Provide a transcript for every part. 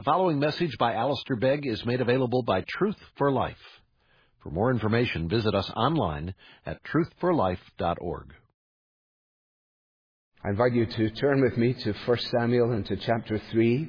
The following message by Alistair Begg is made available by Truth for Life. For more information, visit us online at truthforlife.org. I invite you to turn with me to 1 Samuel and to chapter 3.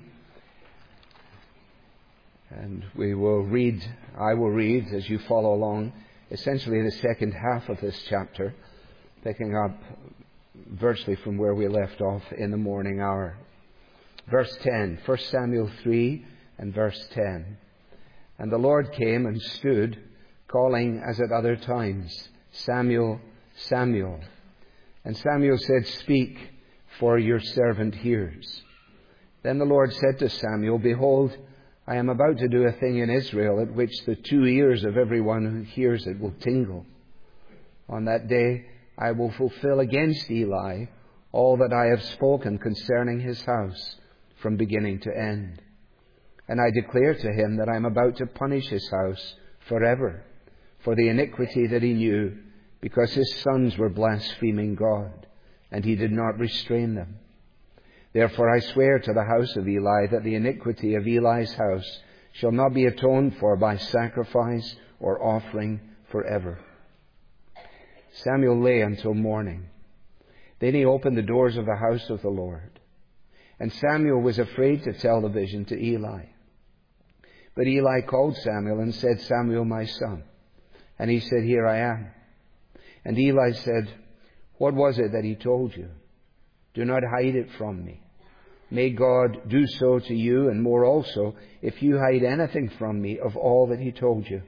And I will read as you follow along, essentially the second half of this chapter, picking up virtually from where we left off in the morning hour. Verse 10, 1 Samuel 3 and verse 10. And the Lord came and stood, calling as at other times, Samuel, Samuel. And Samuel said, Speak, for your servant hears. Then the Lord said to Samuel, Behold, I am about to do a thing in Israel at which the 2 ears of everyone who hears it will tingle. On that day I will fulfill against Eli all that I have spoken concerning his house from beginning to end. And I declare to him that I am about to punish his house forever for the iniquity that he knew, because his sons were blaspheming God, and he did not restrain them. Therefore I swear to the house of Eli that the iniquity of Eli's house shall not be atoned for by sacrifice or offering forever. Samuel lay until morning. Then he opened the doors of the house of the Lord. And Samuel was afraid to tell the vision to Eli. But Eli called Samuel and said, Samuel, my son. And he said, Here I am. And Eli said, What was it that he told you? Do not hide it from me. May God do so to you, and more also, if you hide anything from me of all that he told you.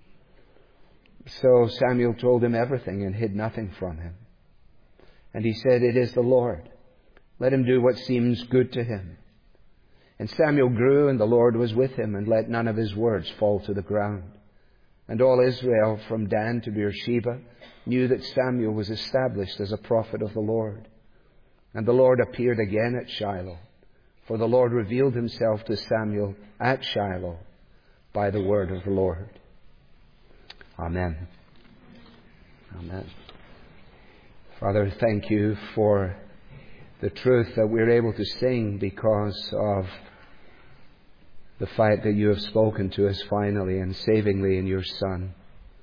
So Samuel told him everything and hid nothing from him. And he said, It is the Lord. Let him do what seems good to him. And Samuel grew, and the Lord was with him, and let none of his words fall to the ground. And all Israel, from Dan to Beersheba, knew that Samuel was established as a prophet of the Lord. And the Lord appeared again at Shiloh, for the Lord revealed himself to Samuel at Shiloh by the word of the Lord. Amen. Amen. Father, thank you for the truth that we're able to sing because of the fact that you have spoken to us finally and savingly in your Son.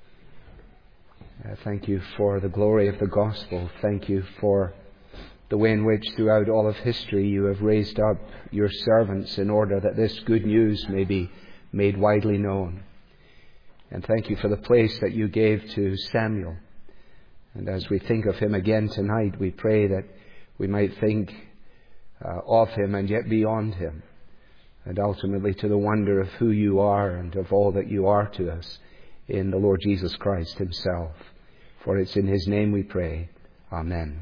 Thank you for the glory of the gospel. Thank you for the way in which throughout all of history you have raised up your servants in order that this good news may be made widely known. And thank you for the place that you gave to Samuel. And as we think of him again tonight, we pray that we might think of him and yet beyond him, and ultimately to the wonder of who you are and of all that you are to us in the Lord Jesus Christ himself. For it's in his name we pray. Amen.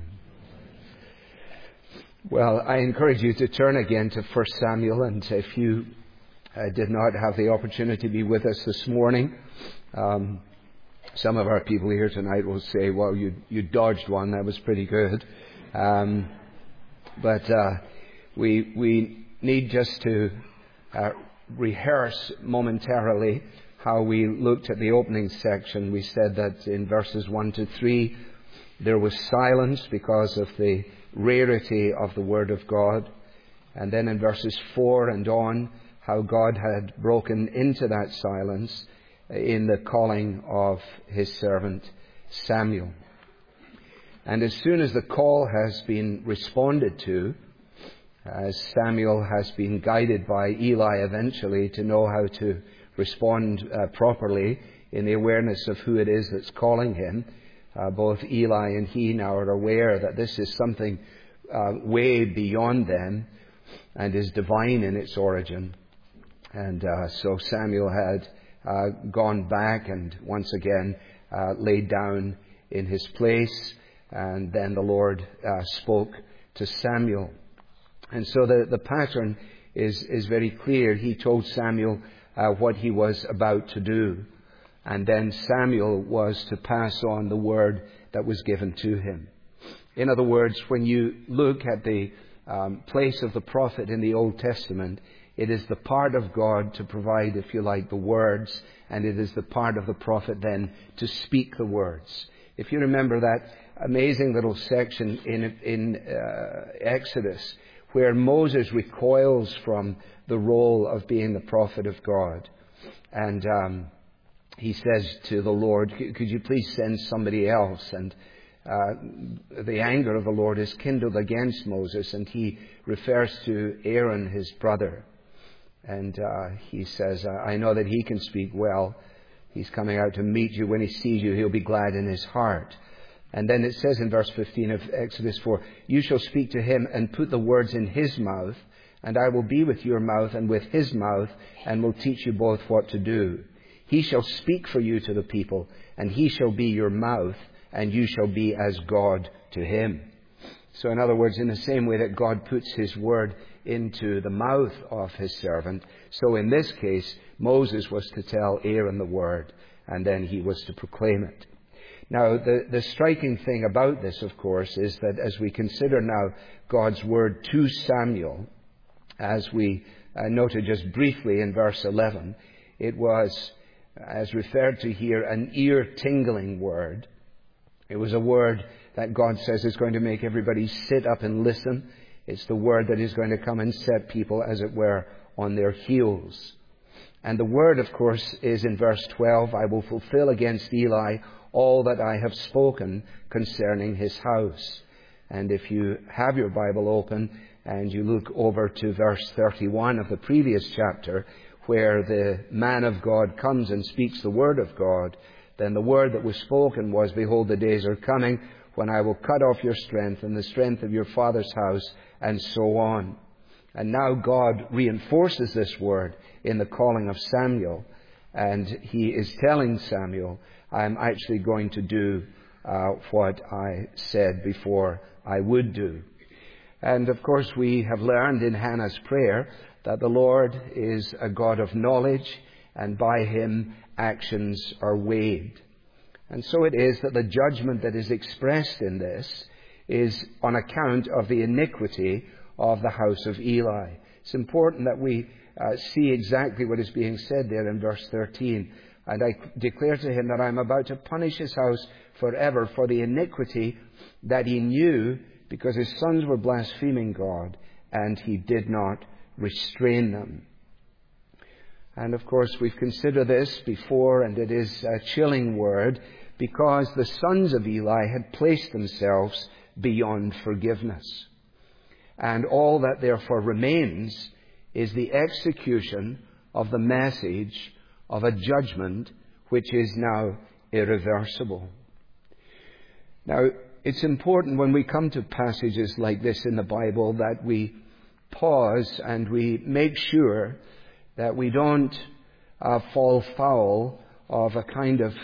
Well, I encourage you to turn again to 1 Samuel, and if you did not have the opportunity to be with us this morning, some of our people here tonight will say, well, you dodged one, that was pretty good. But we need just to rehearse momentarily how we looked at the opening section. We said that in verses 1 to 3 there was silence because of the rarity of the Word of God. And then in verses 4 and on, how God had broken into that silence in the calling of his servant Samuel. And as soon as the call has been responded to, as Samuel has been guided by Eli eventually to know how to respond properly in the awareness of who it is that's calling him, both Eli and he now are aware that this is something way beyond them and is divine in its origin. And so Samuel had gone back and once again laid down in his place. And then the Lord spoke to Samuel. And so the pattern is very clear. He told Samuel what he was about to do. And then Samuel was to pass on the word that was given to him. In other words, when you look at the place of the prophet in the Old Testament, it is the part of God to provide, if you like, the words, and it is the part of the prophet then to speak the words. If you remember that amazing little section in Exodus where Moses recoils from the role of being the prophet of God. And he says to the Lord, could you please send somebody else? And the anger of the Lord is kindled against Moses, and he refers to Aaron, his brother. And he says, I know that he can speak well. He's coming out to meet you. When he sees you, he'll be glad in his heart. And then it says in verse 15 of Exodus 4, you shall speak to him and put the words in his mouth, and I will be with your mouth and with his mouth, and will teach you both what to do. He shall speak for you to the people, and he shall be your mouth, and you shall be as God to him. So in other words, in the same way that God puts his word into the mouth of his servant, so in this case, Moses was to tell Aaron the word, and then he was to proclaim it. Now, the striking thing about this, of course, is that as we consider now God's word to Samuel, as we noted just briefly in verse 11, it was, as referred to here, an ear-tingling word. It was a word that God says is going to make everybody sit up and listen. It's the word that is going to come and set people, as it were, on their heels. And the word, of course, is in verse 12, I will fulfill against Eli all that I have spoken concerning his house. And if you have your Bible open and you look over to verse 31 of the previous chapter, where the man of God comes and speaks the word of God, then the word that was spoken was, behold, the days are coming when I will cut off your strength and the strength of your father's house, and so on. And now God reinforces this word in the calling of Samuel, and he is telling Samuel, I'm actually going to do what I said before I would do. And of course we have learned in Hannah's prayer that the Lord is a God of knowledge, and by him actions are weighed. And so it is that the judgment that is expressed in this is on account of the iniquity of the house of Eli. It's important that we see exactly what is being said there in verse 13. And I declare to him that I am about to punish his house forever for the iniquity that he knew, because his sons were blaspheming God, and he did not restrain them. And of course we've considered this before, and it is a chilling word, because the sons of Eli had placed themselves beyond forgiveness. And all that therefore remains is the execution of the message of a judgment which is now irreversible. Now, it's important when we come to passages like this in the Bible that we pause and we make sure that we don't fall foul of a kind of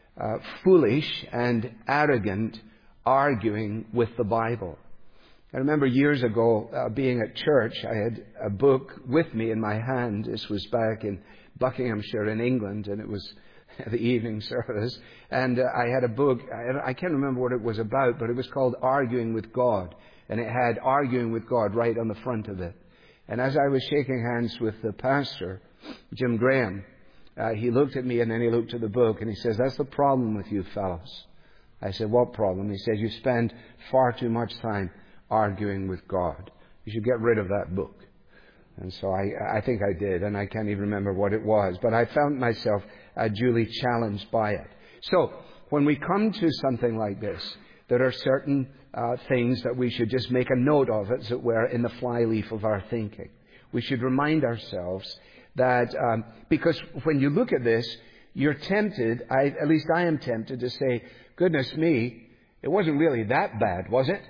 foolish and arrogant arguing with the Bible. I remember years ago being at church. I had a book with me in my hand. This was back in Buckinghamshire in England, and it was the evening service. And I had a book. I can't remember what it was about, but it was called Arguing with God. And it had Arguing with God right on the front of it. And as I was shaking hands with the pastor, Jim Graham, he looked at me and then he looked at the book and he says, that's the problem with you fellows. I said, what problem? He said, you spend far too much time arguing with God. You should get rid of that book. And so I think I did, and I can't even remember what it was. But I found myself duly challenged by it. So when we come to something like this, there are certain things that we should just make a note of, as it were, in the flyleaf of our thinking. We should remind ourselves that, because when you look at this, you're tempted, at least I am tempted to say, goodness me, it wasn't really that bad, was it?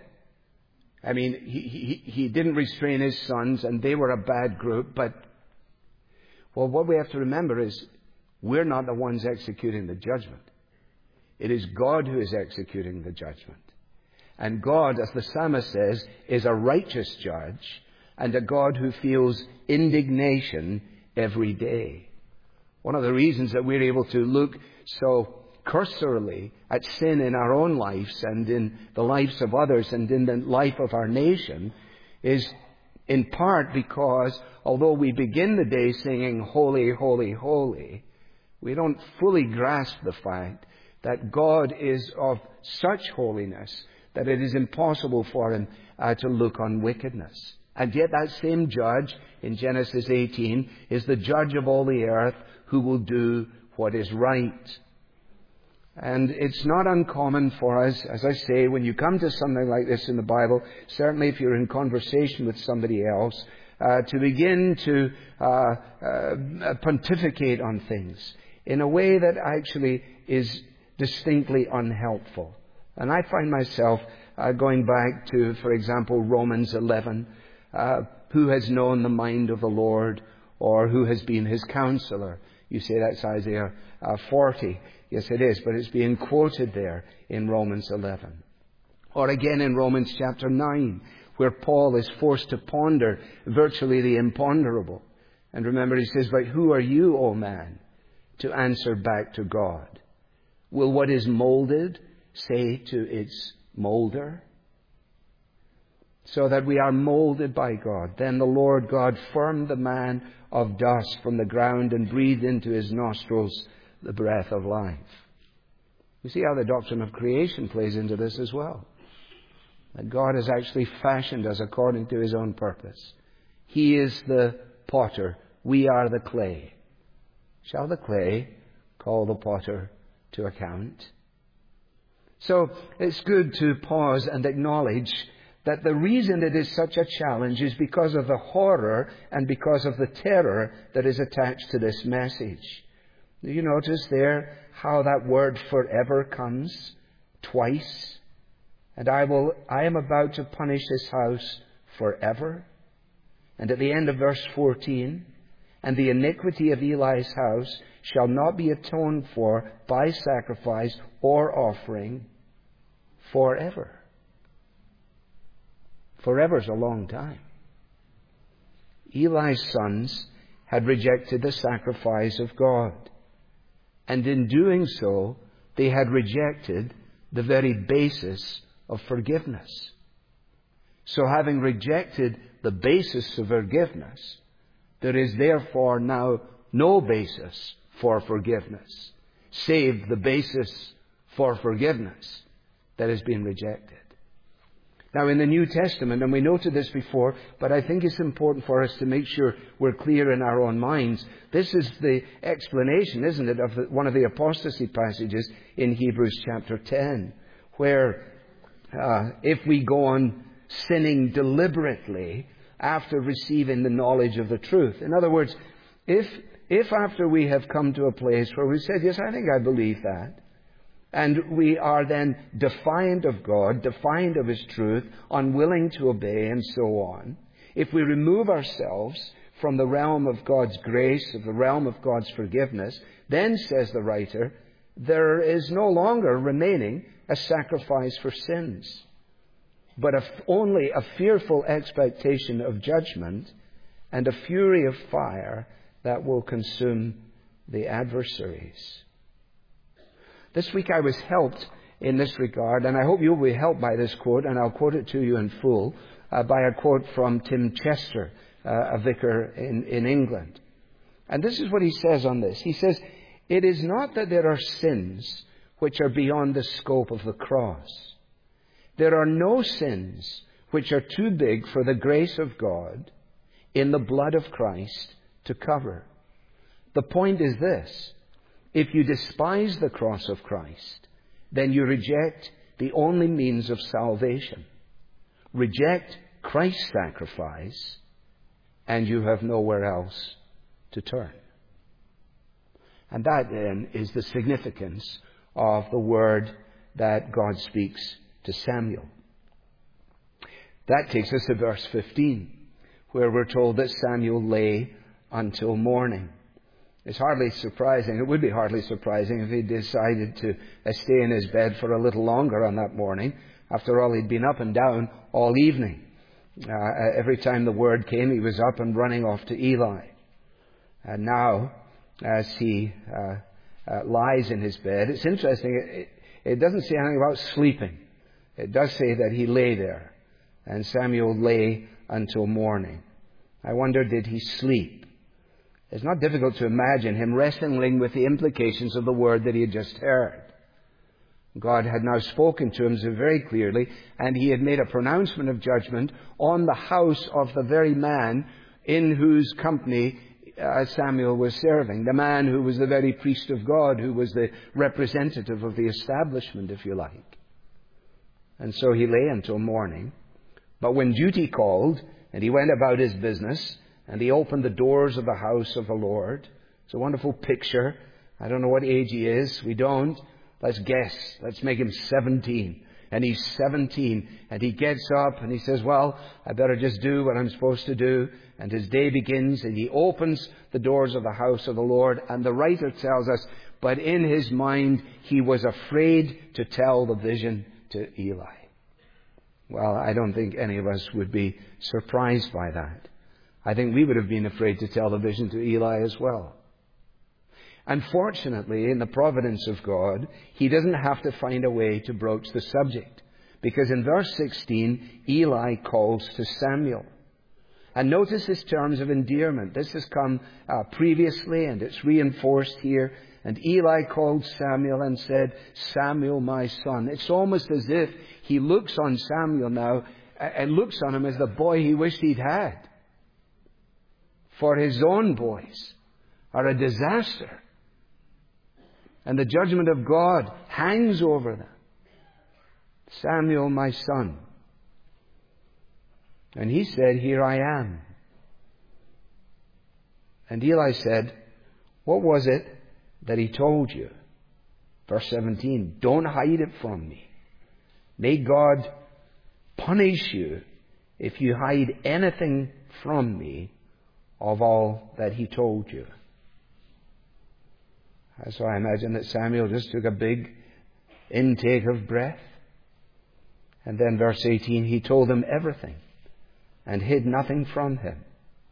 I mean, he didn't restrain his sons, and they were a bad group, but, well, what we have to remember is we're not the ones executing the judgment. It is God who is executing the judgment. And God, as the psalmist says, is a righteous judge, and a God who feels indignation every day. One of the reasons that we're able to look so cursorily at sin in our own lives and in the lives of others and in the life of our nation is in part because although we begin the day singing holy, holy, holy, we don't fully grasp the fact that God is of such holiness that it is impossible for him to look on wickedness. And yet that same judge in Genesis 18 is the judge of all the earth who will do what is right. And it's not uncommon for us, as I say, when you come to something like this in the Bible, certainly if you're in conversation with somebody else, to begin to pontificate on things in a way that actually is distinctly unhelpful. And I find myself going back to, for example, Romans 11, who has known the mind of the Lord, or who has been his counselor? You say that's Isaiah 40. Yes, it is, but it's being quoted there in Romans 11. Or again in Romans chapter 9, where Paul is forced to ponder virtually the imponderable. And remember, he says, "But who are you, O man, to answer back to God? Will what is molded say to its molder?" So that we are molded by God. Then the Lord God formed the man of dust from the ground and breathed into his nostrils the breath of life. You see how the doctrine of creation plays into this as well. That God has actually fashioned us according to his own purpose. He is the potter. We are the clay. Shall the clay call the potter to account? So it's good to pause and acknowledge that the reason it is such a challenge is because of the horror and because of the terror that is attached to this message. Do you notice there how that word forever comes twice? And I am about to punish this house forever. And at the end of verse 14, and the iniquity of Eli's house shall not be atoned for by sacrifice or offering forever. Forever is a long time. Eli's sons had rejected the sacrifice of God. And in doing so, they had rejected the very basis of forgiveness. So having rejected the basis of forgiveness, there is therefore now no basis for forgiveness, save the basis for forgiveness that has been rejected. Now in the New Testament, and we noted this before, but I think it's important for us to make sure we're clear in our own minds. This is the explanation, isn't it, of one of the apostasy passages in Hebrews chapter 10, where if we go on sinning deliberately after receiving the knowledge of the truth. In other words, if after we have come to a place where we said, yes, I think I believe that, and we are then defiant of God, defiant of his truth, unwilling to obey, and so on, if we remove ourselves from the realm of God's grace, of the realm of God's forgiveness, then, says the writer, there is no longer remaining a sacrifice for sins, but only a fearful expectation of judgment and a fury of fire that will consume the adversaries. This week I was helped in this regard, and I hope you'll be helped by this quote, and I'll quote it to you in full, by a quote from Tim Chester, a vicar in England. And this is what he says on this. He says, "It is not that there are sins which are beyond the scope of the cross. There are no sins which are too big for the grace of God in the blood of Christ to cover. The point is this: if you despise the cross of Christ, then you reject the only means of salvation. Reject Christ's sacrifice, and you have nowhere else to turn." And that then is the significance of the word that God speaks to Samuel. That takes us to verse 15, where we're told that Samuel lay until morning. It's hardly surprising, it would be hardly surprising if he decided to stay in his bed for a little longer on that morning. After all, he'd been up and down all evening. Every time the word came, he was up and running off to Eli. And now, as he lies in his bed, it's interesting, it doesn't say anything about sleeping. It does say that he lay there, and Samuel lay until morning. I wonder, did he sleep? It's not difficult to imagine him wrestling with the implications of the word that he had just heard. God had now spoken to him very clearly, and he had made a pronouncement of judgment on the house of the very man in whose company Samuel was serving, the man who was the very priest of God, who was the representative of the establishment, if you like. And so he lay until morning. But when duty called, and he went about his business, and he opened the doors of the house of the Lord. It's a wonderful picture. I don't know what age he is. We don't. Let's guess. Let's make him 17. And he's 17. And he gets up and he says, well, I better just do what I'm supposed to do. And his day begins and he opens the doors of the house of the Lord. And the writer tells us, but in his mind he was afraid to tell the vision to Eli. Well, I don't think any of us would be surprised by that. I think we would have been afraid to tell the vision to Eli as well. Unfortunately, in the providence of God, he doesn't have to find a way to broach the subject. Because in verse 16, Eli calls to Samuel. And notice his terms of endearment. This has come previously and it's reinforced here. And Eli called Samuel and said, Samuel, my son. It's almost as if he looks on Samuel now and looks on him as the boy he wished he'd had. For his own boys are a disaster. And the judgment of God hangs over them. Samuel, my son. And he said, here I am. And Eli said, what was it that he told you? Verse 17, don't hide it from me. May God punish you if you hide anything from me of all that he told you. So I imagine that Samuel just took a big intake of breath. And then verse 18, he told him everything and hid nothing from him.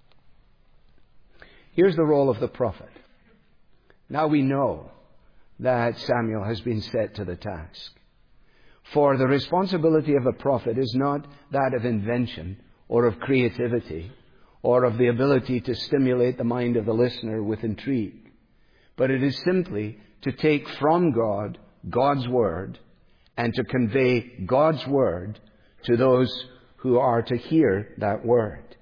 Here's the role of the prophet. Now we know that Samuel has been set to the task. For the responsibility of a prophet is not that of invention or of creativity or of the ability to stimulate the mind of the listener with intrigue. But it is simply to take from God, God's Word, and to convey God's Word to those who are to hear that Word.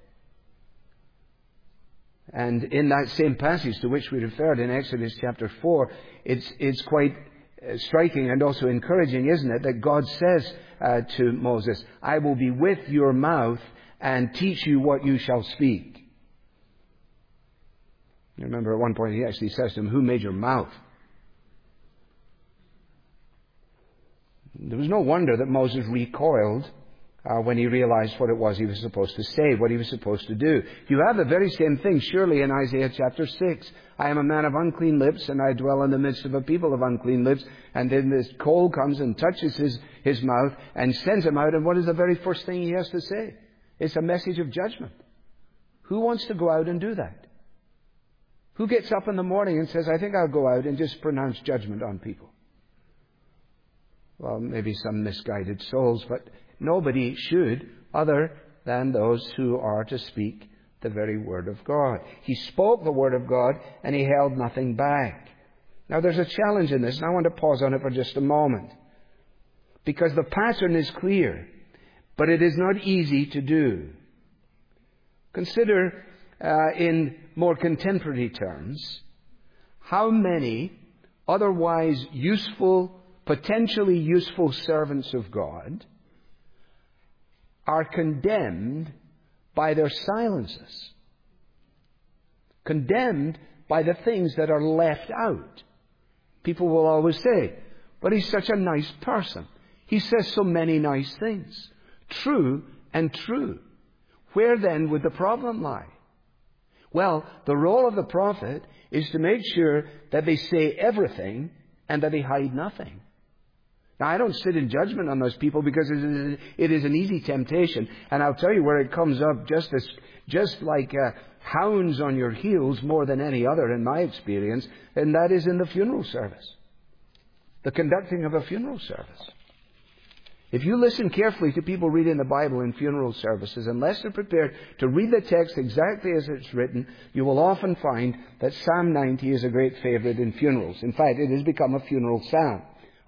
And in that same passage to which we referred in Exodus chapter 4, it's quite striking and also encouraging, isn't it, that God says to Moses, I will be with your mouth and teach you what you shall speak. You remember at one point he actually says to him, who made your mouth? There was no wonder that Moses recoiled when he realized what it was he was supposed to say, what he was supposed to do. You have the very same thing surely in Isaiah chapter 6. I am a man of unclean lips, and I dwell in the midst of a people of unclean lips. And then this coal comes and touches his mouth and sends him out. And what is the very first thing he has to say? It's a message of judgment. Who wants to go out and do that? Who gets up in the morning and says, I think I'll go out and just pronounce judgment on people? Well, maybe some misguided souls, but nobody should other than those who are to speak the very Word of God. He spoke the Word of God and he held nothing back. Now there's a challenge in this, and I want to pause on it for just a moment. Because the pattern is clear, but it is not easy to do. Consider in more contemporary terms how many otherwise useful, potentially useful servants of God are condemned by their silences. Condemned by the things that are left out. People will always say, but he's such a nice person. He says so many nice things. True and true. Where then would the problem lie? Well, the role of the prophet is to make sure that they say everything and that they hide nothing. Now, I don't sit in judgment on those people because it is an easy temptation. And I'll tell you where it comes up just like hounds on your heels more than any other in my experience, and that is in the funeral service. The conducting of a funeral service. If you listen carefully to people reading the Bible in funeral services, unless they're prepared to read the text exactly as it's written, you will often find that Psalm 90 is a great favorite in funerals. In fact, it has become a funeral psalm.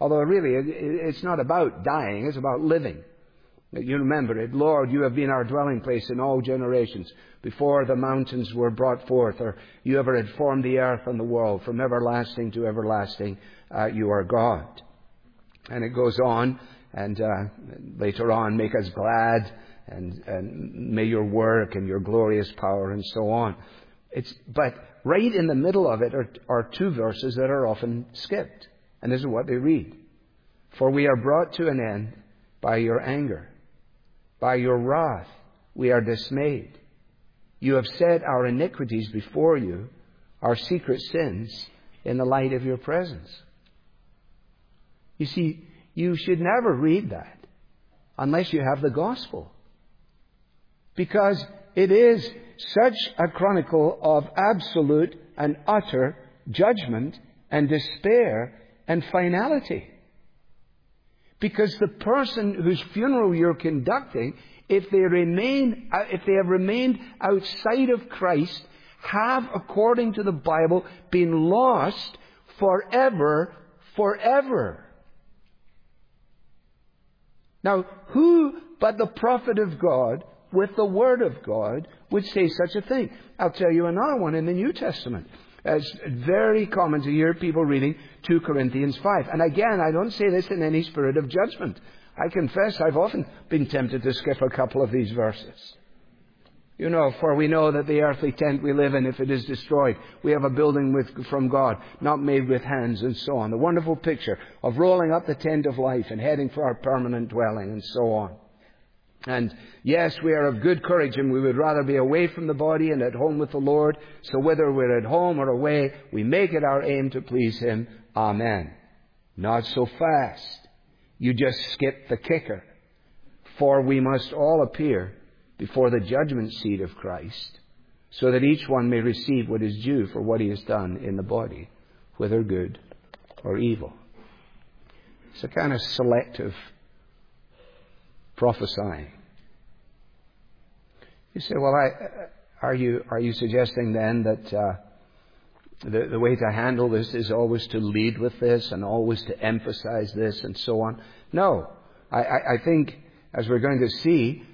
Although really, it's not about dying, it's about living. You remember it. Lord, you have been our dwelling place in all generations, before the mountains were brought forth, or you ever had formed the earth and the world. From everlasting to everlasting, you are God. And it goes on, and later on, make us glad, and may your work and your glorious power, and so on. But right in the middle of it are two verses that are often skipped. And this is what they read. For we are brought to an end by your anger. By your wrath we are dismayed. You have set our iniquities before you, our secret sins, in the light of your presence. You see, you should never read that unless you have the gospel. Because it is such a chronicle of absolute and utter judgment and despair and finality. Because the person whose funeral you're conducting, if they have remained outside of Christ, have, according to the Bible, been lost forever. Now, who but the prophet of God, with the Word of God, would say such a thing? I'll tell you another one in the New Testament. It's very common to hear people reading 2 Corinthians 5. And again, I don't say this in any spirit of judgment. I confess I've often been tempted to skip a couple of these verses. You know, for we know that the earthly tent we live in, if it is destroyed, we have a building from God, not made with hands, and so on. The wonderful picture of rolling up the tent of life and heading for our permanent dwelling, and so on. And yes, we are of good courage, and we would rather be away from the body and at home with the Lord. So whether we're at home or away, we make it our aim to please Him. Amen. Not so fast. You just skip the kicker. For we must all appear before the judgment seat of Christ, so that each one may receive what is due for what he has done in the body, whether good or evil. It's a kind of selective prophesying. You say, well, are you suggesting then that the way to handle this is always to lead with this and always to emphasize this and so on? No. I think, as we're going to see,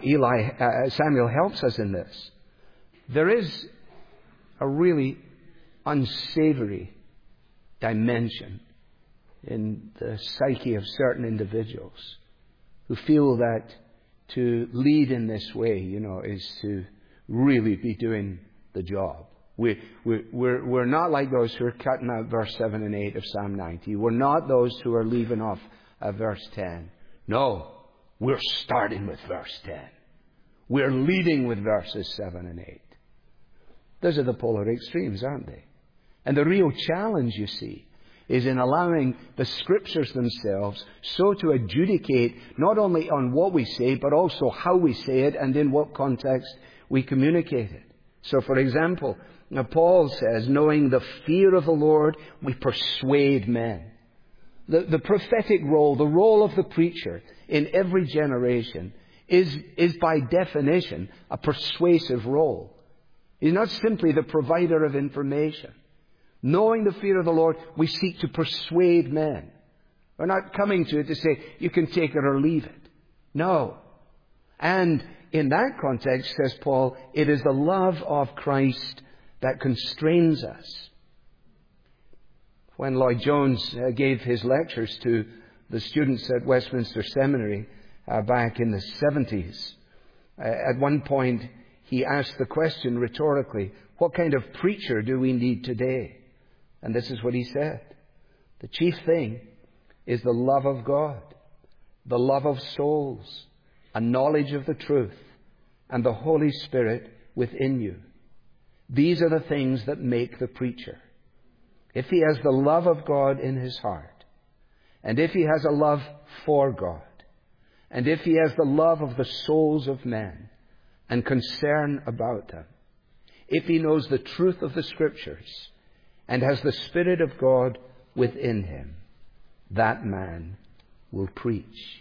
Samuel helps us in this. There is a really unsavory dimension in the psyche of certain individuals who feel that to lead in this way, is to really be doing the job. We're not like those who are cutting out verse 7 and 8 of Psalm 90. We're not those who are leaving off verse 10. No, we're starting with verse 10. We're leading with verses 7 and 8. Those are the polar extremes, aren't they? And the real challenge, you see, is in allowing the Scriptures themselves so to adjudicate not only on what we say, but also how we say it and in what context we communicate it. So, for example, Paul says, knowing the fear of the Lord, we persuade men. The prophetic role, the role of the preacher in every generation is by definition a persuasive role. He's not simply the provider of information. Knowing the fear of the Lord, we seek to persuade men. We're not coming to it to say, you can take it or leave it. No. And in that context, says Paul, it is the love of Christ that constrains us. When Lloyd Jones gave his lectures to the students at Westminster Seminary back in the 70s, at one point he asked the question rhetorically, what kind of preacher do we need today? And this is what he said. The chief thing is the love of God, the love of souls, a knowledge of the truth, and the Holy Spirit within you. These are the things that make the preacher. If he has the love of God in his heart, and if he has a love for God, and if he has the love of the souls of men and concern about them, if he knows the truth of the Scriptures and has the Spirit of God within him, that man will preach.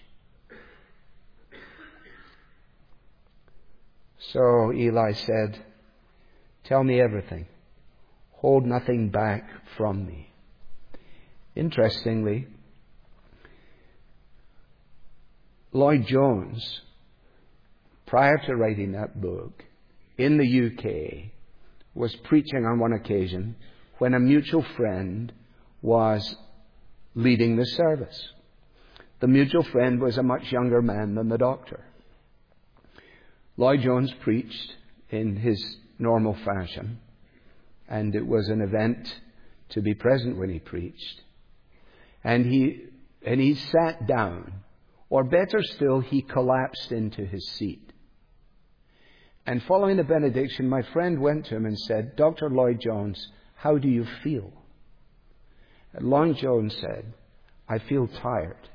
So Eli said, tell me everything. Hold nothing back from me. Interestingly, Lloyd Jones, prior to writing that book, in the UK, was preaching on one occasion when a mutual friend was leading the service. The mutual friend was a much younger man than the doctor. Lloyd Jones preached in his normal fashion, and it was an event to be present when he preached. And he sat down, or better still, he collapsed into his seat. And following the benediction, my friend went to him and said, "Dr. Lloyd Jones, how do you feel?" And Lloyd Jones said, "I feel tired."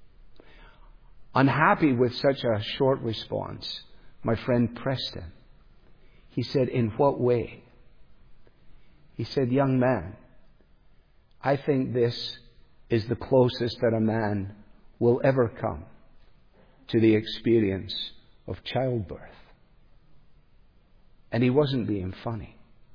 Unhappy with such a short response, my friend pressed him. He said, "In what way?" He said, "Young man, I think this is the closest that a man will ever come to the experience of childbirth." And he wasn't being funny.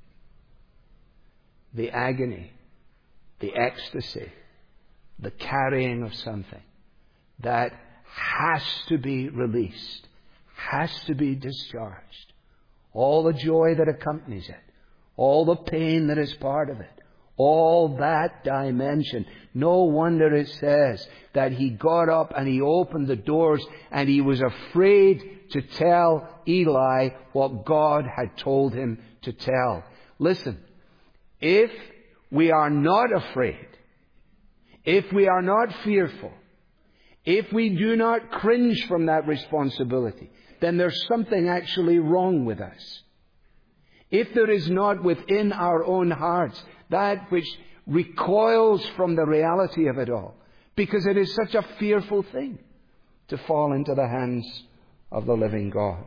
The agony, the ecstasy, the carrying of something that has to be released, has to be discharged. All the joy that accompanies it, all the pain that is part of it, all that dimension. No wonder it says that he got up and he opened the doors and he was afraid to tell Eli what God had told him to tell. Listen, if we are not afraid, if we are not fearful, if we do not cringe from that responsibility, then there's something actually wrong with us. If there is not within our own hearts that which recoils from the reality of it all, because it is such a fearful thing to fall into the hands of the living God.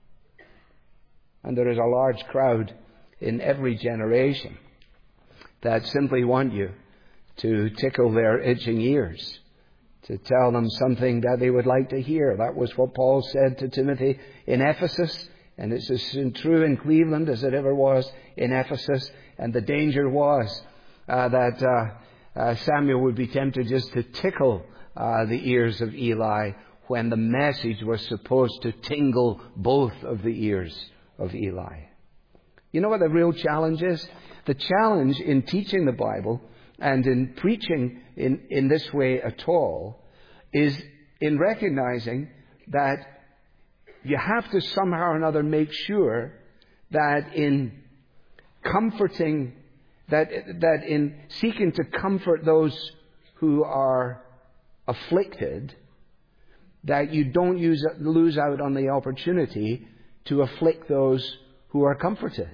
And there is a large crowd in every generation that simply want you to tickle their itching ears, to tell them something that they would like to hear. That was what Paul said to Timothy in Ephesus, and it's as true in Cleveland as it ever was in Ephesus. And the danger was that Samuel would be tempted just to tickle the ears of Eli when the message was supposed to tingle both of the ears of Eli. You know what the real challenge is? The challenge in teaching the Bible and in preaching in this way at all is in recognizing that you have to somehow or another make sure that in comforting, that in seeking to comfort those who are afflicted, that you don't lose out on the opportunity to afflict those who are comforted.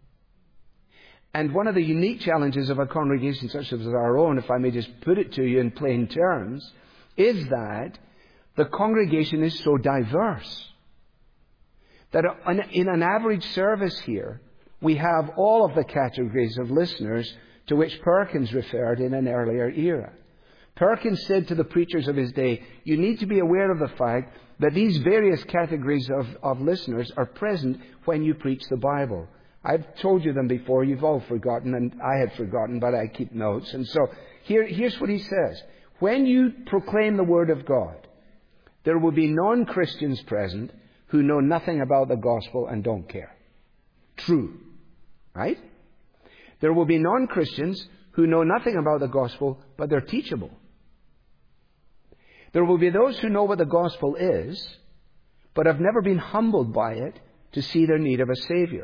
And one of the unique challenges of a congregation such as our own, if I may just put it to you in plain terms, is that the congregation is so diverse. That in an average service here, we have all of the categories of listeners to which Perkins referred in an earlier era. Perkins said to the preachers of his day, you need to be aware of the fact that these various categories of listeners are present when you preach the Bible. I've told you them before, you've all forgotten, and I had forgotten, but I keep notes. And so here's what he says. When you proclaim the Word of God, there will be non-Christians present who know nothing about the gospel and don't care. True. Right? There will be non-Christians who know nothing about the gospel, but they're teachable. There will be those who know what the gospel is, but have never been humbled by it to see their need of a Savior.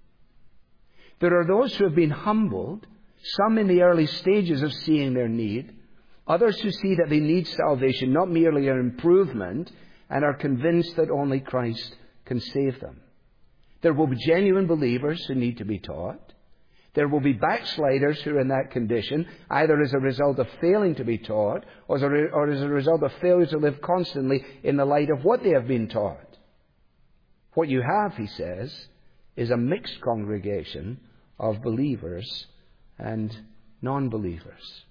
There are those who have been humbled, some in the early stages of seeing their need, others who see that they need salvation, not merely an improvement, and are convinced that only Christ can save them. There will be genuine believers who need to be taught. There will be backsliders who are in that condition, either as a result of failing to be taught or as a result of failure to live constantly in the light of what they have been taught. What you have, he says, is a mixed congregation of believers and non-believers.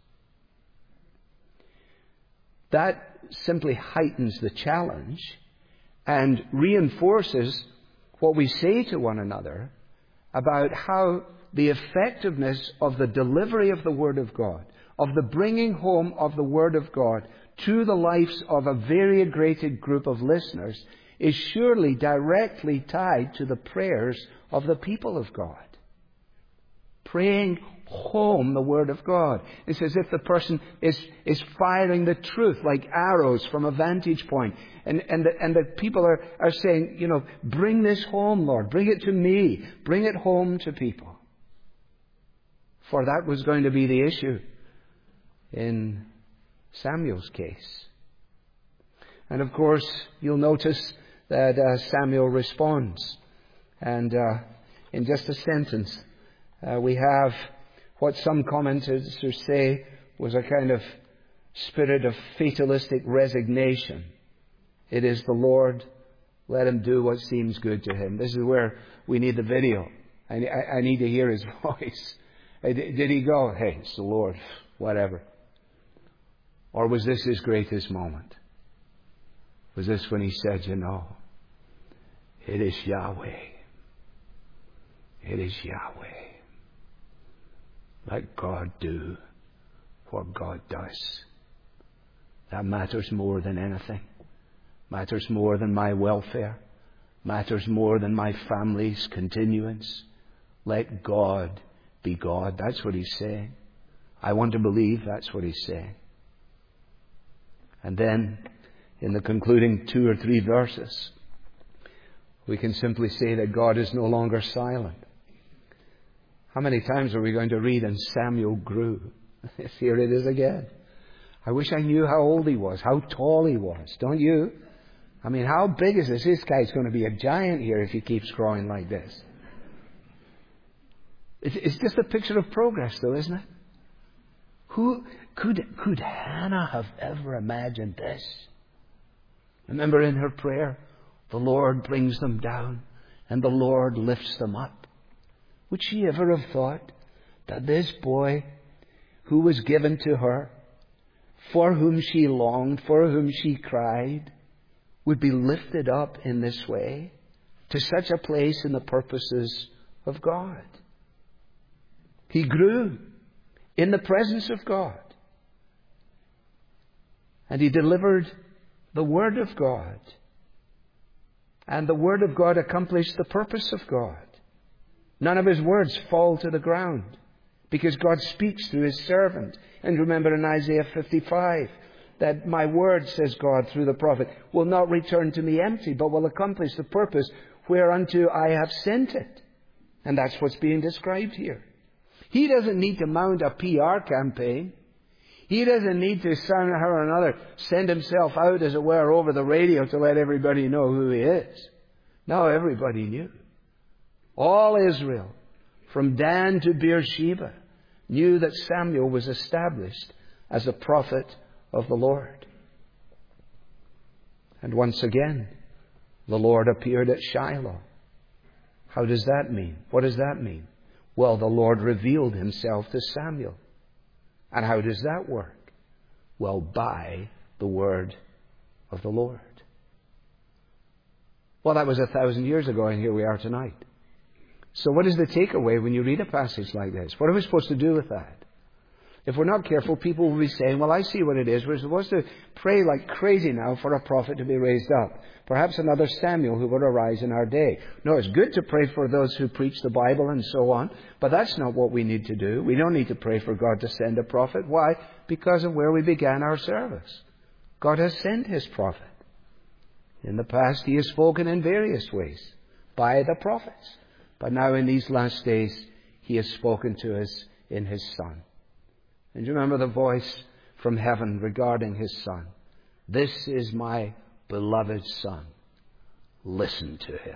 That simply heightens the challenge and reinforces what we say to one another about how the effectiveness of the delivery of the Word of God, of the bringing home of the Word of God to the lives of a variegated group of listeners is surely directly tied to the prayers of the people of God. Praying home the Word of God. It's as if the person is firing the truth like arrows from a vantage point. And the people are saying, bring this home, Lord. Bring it to me. Bring it home to people. For that was going to be the issue in Samuel's case. And of course, you'll notice that Samuel responds. And in just a sentence, we have what some commentators say was a kind of spirit of fatalistic resignation. It is the Lord. Let him do what seems good to him. This is where we need the video. I need to hear his voice. Did he go, hey, it's the Lord, whatever? Or was this his greatest moment? Was this when he said, it is Yahweh. It is Yahweh. Let God do what God does. That matters more than anything. Matters more than my welfare. Matters more than my family's continuance. Let God be God. That's what he's saying. I want to believe that's what he's saying. And then, in the concluding 2 or 3 verses, we can simply say that God is no longer silent. How many times are we going to read, and Samuel grew? Here it is again. I wish I knew how old he was, how tall he was. Don't you? I mean, how big is this? This guy's going to be a giant here if he keeps growing like this. It's just a picture of progress, though, isn't it? Who could Hannah have ever imagined this? Remember in her prayer, the Lord brings them down and the Lord lifts them up. Would she ever have thought that this boy who was given to her, for whom she longed, for whom she cried, would be lifted up in this way to such a place in the purposes of God? He grew in the presence of God. And he delivered the Word of God. And the Word of God accomplished the purpose of God. None of his words fall to the ground, because God speaks through his servant. And remember in Isaiah 55, that my word, says God through the prophet, will not return to me empty, but will accomplish the purpose whereunto I have sent it. And that's what's being described here. He doesn't need to mount a PR campaign. He doesn't need to somehow or another send himself out, as it were, over the radio to let everybody know who he is. Now everybody knew. All Israel, from Dan to Beersheba, knew that Samuel was established as a prophet of the Lord. And once again, the Lord appeared at Shiloh. How does that mean? What does that mean? Well, the Lord revealed himself to Samuel. And how does that work? Well, by the word of the Lord. Well, that was 1,000 years ago, and here we are tonight. So what is the takeaway when you read a passage like this? What are we supposed to do with that? If we're not careful, people will be saying, well, I see what it is. We're supposed to pray like crazy now for a prophet to be raised up. Perhaps another Samuel who would arise in our day. No, it's good to pray for those who preach the Bible and so on, but that's not what we need to do. We don't need to pray for God to send a prophet. Why? Because of where we began our service. God has sent his prophet. In the past, he has spoken in various ways by the prophets. But now in these last days, he has spoken to us in his Son. And you remember the voice from heaven regarding his Son. This is my beloved Son. Listen to him.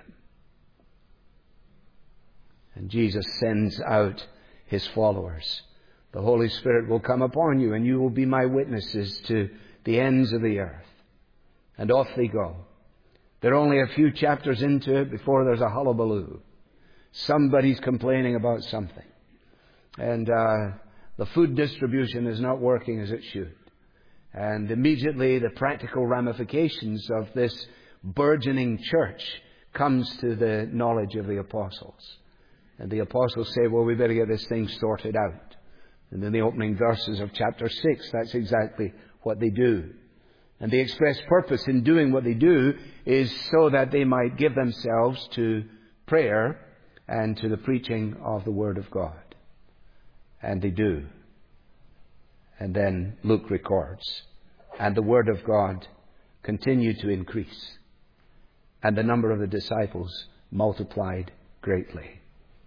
And Jesus sends out his followers. The Holy Spirit will come upon you, and you will be my witnesses to the ends of the earth. And off they go. They're only a few chapters into it before there's a hullabaloo. Somebody's complaining about something. And the food distribution is not working as it should. And immediately the practical ramifications of this burgeoning church comes to the knowledge of the apostles. And the apostles say, well, we better get this thing sorted out. And in the opening verses of chapter 6, that's exactly what they do. And the express purpose in doing what they do is so that they might give themselves to prayer and to the preaching of the Word of God. And they do. And then Luke records, and the Word of God continued to increase, and the number of the disciples multiplied greatly.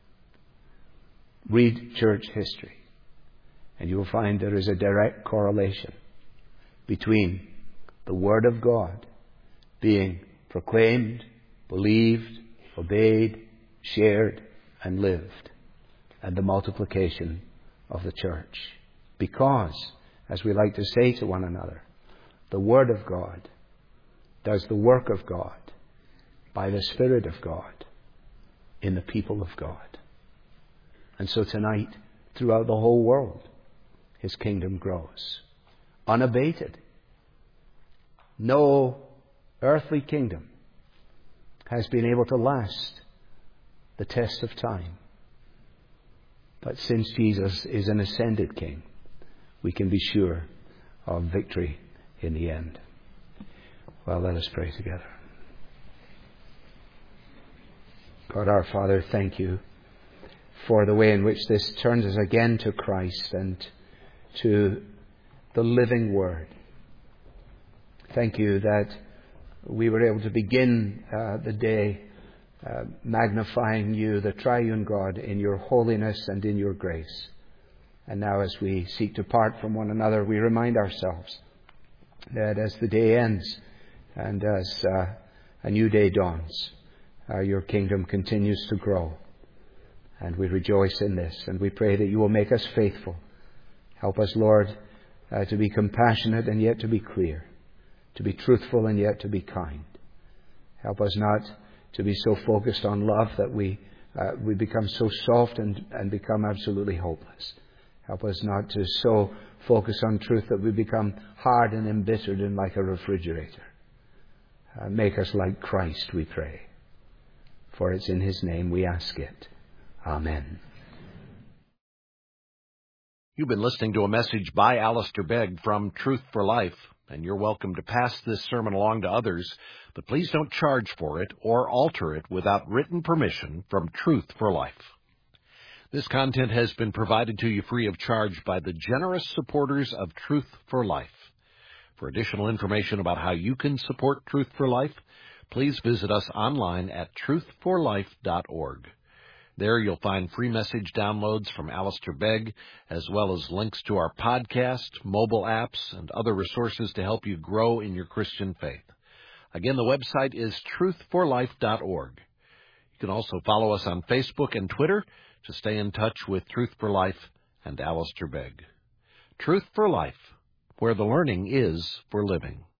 Read church history, and you will find there is a direct correlation between the Word of God being proclaimed, believed, obeyed, shared, and lived, and the multiplication of the church. Because, as we like to say to one another, the Word of God does the work of God by the Spirit of God in the people of God. And so tonight, throughout the whole world, His kingdom grows, unabated. No earthly kingdom has been able to last the test of time. But since Jesus is an ascended King, we can be sure of victory in the end. Well, let us pray together. God our Father, thank you for the way in which this turns us again to Christ and to the living Word. Thank you that we were able to begin the day magnifying you, the triune God, in your holiness and in your grace. And now as we seek to part from one another, we remind ourselves that as the day ends and as a new day dawns, your kingdom continues to grow. And we rejoice in this, and we pray that you will make us faithful. Help us, Lord, to be compassionate and yet to be clear, to be truthful and yet to be kind. Help us not to be so focused on love that we become so soft and become absolutely hopeless. Help us not to so focus on truth that we become hard and embittered and like a refrigerator. Make us like Christ, we pray. For it's in His name we ask it. Amen. You've been listening to a message by Alistair Begg from Truth for Life, and you're welcome to pass this sermon along to others, but please don't charge for it or alter it without written permission from Truth for Life. This content has been provided to you free of charge by the generous supporters of Truth for Life. For additional information about how you can support Truth for Life, please visit us online at truthforlife.org. There you'll find free message downloads from Alistair Begg, as well as links to our podcast, mobile apps, and other resources to help you grow in your Christian faith. Again, the website is truthforlife.org. You can also follow us on Facebook and Twitter to stay in touch with Truth for Life and Alistair Begg. Truth for Life, where the learning is for living.